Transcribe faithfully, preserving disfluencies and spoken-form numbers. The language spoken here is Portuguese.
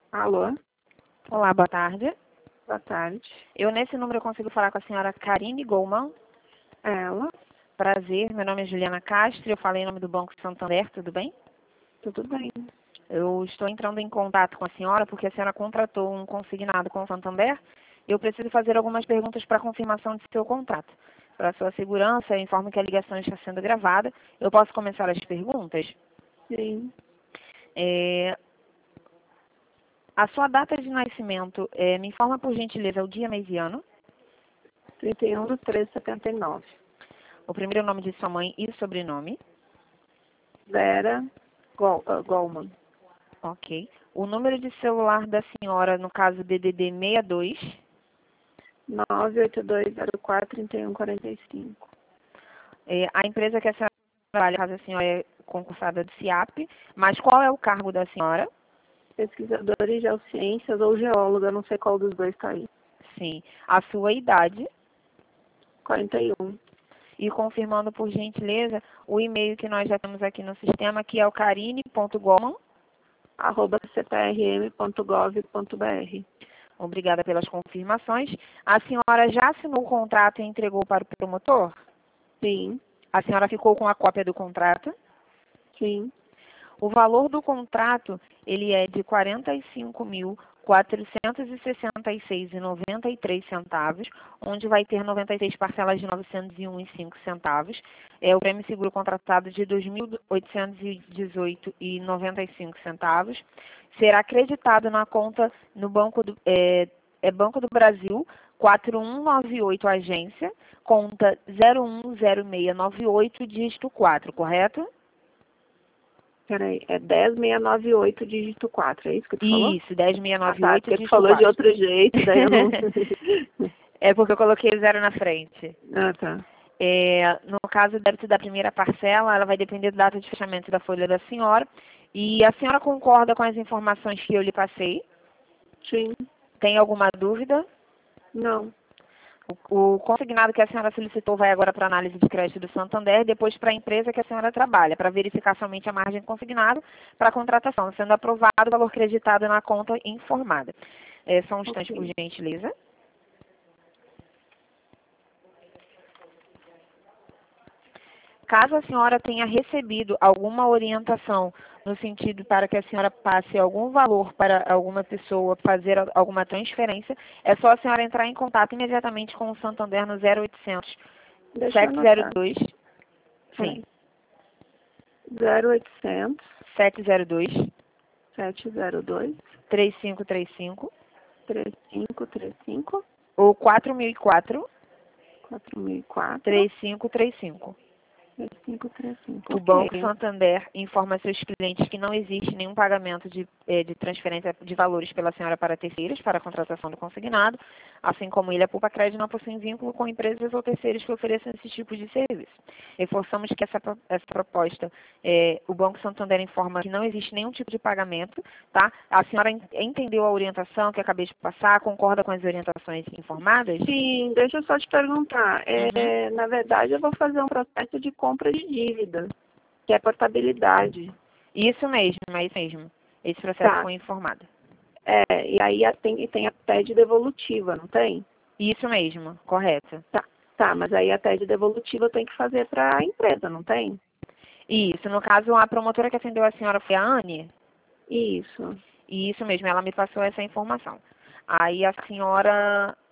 Alô, Olá, boa tarde. boa tarde. Eu, nesse número, eu consigo falar com a senhora Karine Goldman. Ela, Prazer, meu nome é Juliana Castro, eu falei em nome do Banco Santander, tudo bem? tudo bem? Eu estou entrando em contato com a senhora porque a senhora contratou um consignado com o Santander. Eu preciso fazer algumas perguntas para confirmação de seu contrato. Para sua segurança, eu informo que a ligação está sendo gravada. Eu posso começar as perguntas? Sim, É, a sua data de nascimento, é, me informa por gentileza o dia, mês e ano. trinta e um de treze de setenta e nove. O primeiro nome de sua mãe e o sobrenome. Vera Gol, uh, Goldman, Ok. O número de celular da senhora, no caso D D D sessenta e dois. nove oito dois zero quatro três um quatro cinco. É, a empresa que a senhora trabalha, caso a senhora é concursada do SIAP, mas qual é o cargo da senhora? Pesquisadora em geociências ou geóloga, não sei qual dos dois está aí. Sim. A sua idade quarenta e um, e confirmando, por gentileza, o e-mail que nós já temos aqui no sistema, que é o karine ponto goldman. arroba c p r m ponto gov ponto b r. Obrigada pelas confirmações. A senhora já assinou o contrato e entregou para o promotor? Sim, A senhora ficou com a cópia do contrato? sim, O valor do contrato, ele é de quarenta e cinco mil quatrocentos e sessenta e seis reais e noventa e três centavos, onde vai ter noventa e seis parcelas de novecentos e um reais e cinco centavos. É o prêmio seguro contratado de dois mil oitocentos e dezoito reais e noventa e cinco centavos. Será acreditado na conta no Banco do, é, é Banco do Brasil, quatro um nove oito agência, conta zero um zero seis nove oito, dígito quatro, correto? peraí, é dez mil seiscentos e noventa e oito, dígito quatro, é isso que tu falou? Isso, dez mil seiscentos e Ah, noventa e tá, oito, porque tu dígito falou de quatro. outro jeito, daí eu não... É porque eu coloquei o zero na frente. Ah, tá. É, no caso, o débito da primeira parcela, ela vai depender da data de fechamento da folha da senhora. E a senhora concorda com as informações que eu lhe passei? Sim, Tem alguma dúvida? não. O, o consignado que a senhora solicitou vai agora para a análise de crédito do Santander, depois para a empresa que a senhora trabalha, para verificar somente a margem consignada para a contratação, sendo aprovado o valor creditado na conta informada. É, só um instante, por Ok. gentileza. Caso a senhora tenha recebido alguma orientação no sentido para que a senhora passe algum valor para alguma pessoa fazer a- alguma transferência, é só a senhora entrar em contato imediatamente com o Santander no zero oitocentos, Deixa eu anotar. sete zero dois, sim, Peraí. zero oitocentos, sete zero dois, sete zero dois, três cinco três cinco três cinco três cinco, ou quatro mil e quatro, quatro mil e quatro, três cinco três cinco. três cinco três cinco. O Ok. Banco Santander informa seus clientes que não existe nenhum pagamento de, eh, de transferência de valores pela senhora para terceiros para a contratação do consignado, assim como ele, a Poupa Crédito, não possui vínculo com empresas ou terceiros que ofereçam esse tipo de serviço. Reforçamos que essa, pro- essa proposta, eh, o Banco Santander informa que não existe nenhum tipo de pagamento, tá? A senhora en- entendeu a orientação que eu acabei de passar? Concorda com as orientações informadas? Sim, deixa eu só te perguntar. Uhum. É, na verdade, eu vou fazer um processo de compra de dívida, que é portabilidade. Isso mesmo, é isso mesmo. Esse processo Tá. foi informado. É, e aí a- tem, tem a T E D devolutiva, não tem? Isso mesmo, correto. Tá. Tá, mas aí a T E D devolutiva eu tenho que fazer para a empresa, não tem? Isso, no caso, a promotora que atendeu a senhora foi a Anne? Isso. E isso mesmo, ela me passou essa informação. Aí a senhora